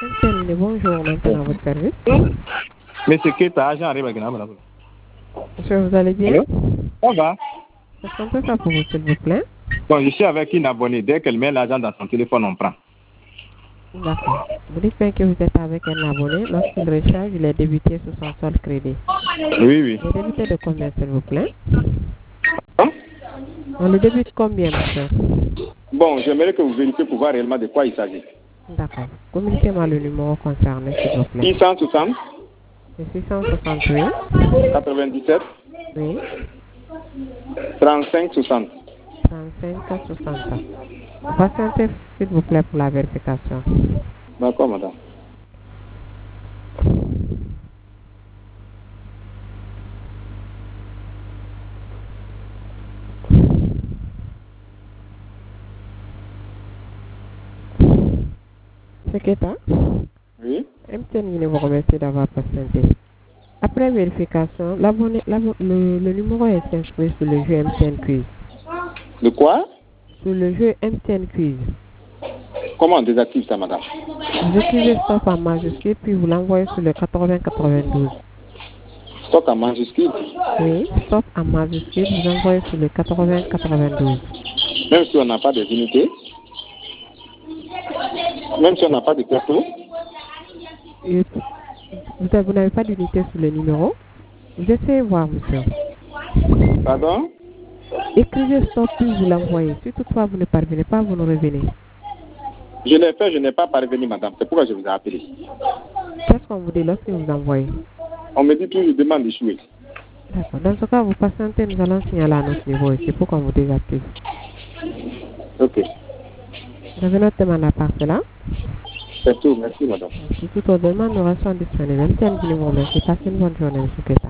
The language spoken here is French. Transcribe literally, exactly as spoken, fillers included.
Terminé, bonjour, maintenant à votre service. Monsieur Keta, agent arrive à Gnabra. Monsieur, vous allez bien? Allô? Ça va? Est-ce qu'on peut faire pour vous, s'il vous plaît? Bon, je suis avec une abonnée. Dès qu'elle met l'argent dans son téléphone, on prend. D'accord. Vous dites bien que vous êtes avec un abonné. Lorsqu'il recharge, il est débité sur son solde crédit. Oui, oui. Il est débité de combien, s'il vous plaît? Hein? On le débite combien, monsieur? Bon, j'aimerais que vous vérifiez pour voir réellement de quoi il s'agit. D'accord. Communiquez-moi le numéro concerné, s'il vous plaît. six cent soixante. C'est six cent soixante-huit. quatre-vingt-dix-sept. Oui. trente-cinq soixante. trente-cinq soixante. Patientez, s'il vous plaît, pour la vérification. D'accord, madame. C'est Keta? Oui. M T N vous remercie d'avoir patienté. Après vérification, l'abonné, l'abo- le, le numéro est inscrit sur le jeu M T N Quiz. De quoi? Sur le jeu M T N Quiz. Comment on désactive ça, madame? Vous écrivez stop en majuscule, puis vous l'envoyez sur le quatre-vingts quatre-vingt-douze. Stock en majuscule. Oui, stop en majuscule, vous envoyez sur le quatre-vingts quatre-vingt-douze. Même si on n'a pas de unités. Même si on n'a pas de plateau. Et Vous, vous n'avez pas d'unité sur le numéro? Vous essayez voir, monsieur. Pardon? Écrivez stop, puis vous l'envoyez. Si toutefois vous ne parvenez pas, vous nous revenez. Je l'ai fait, je n'ai pas parvenu, madame. C'est pourquoi je vous ai appelé. Qu'est-ce qu'on vous dit lorsque vous envoyez? On me dit toujours demande d'échouer. D'accord. Dans ce cas, vous patientez, nous allons signaler à notre niveau ici pour qu'on vous désactive. Ok. Vous avez notre demande à part cela? C'est tout. Merci, madame. Si toute autre demande, nous restons disponibles. M T N vous remercie. Passez une bonne journée, monsieur Keta.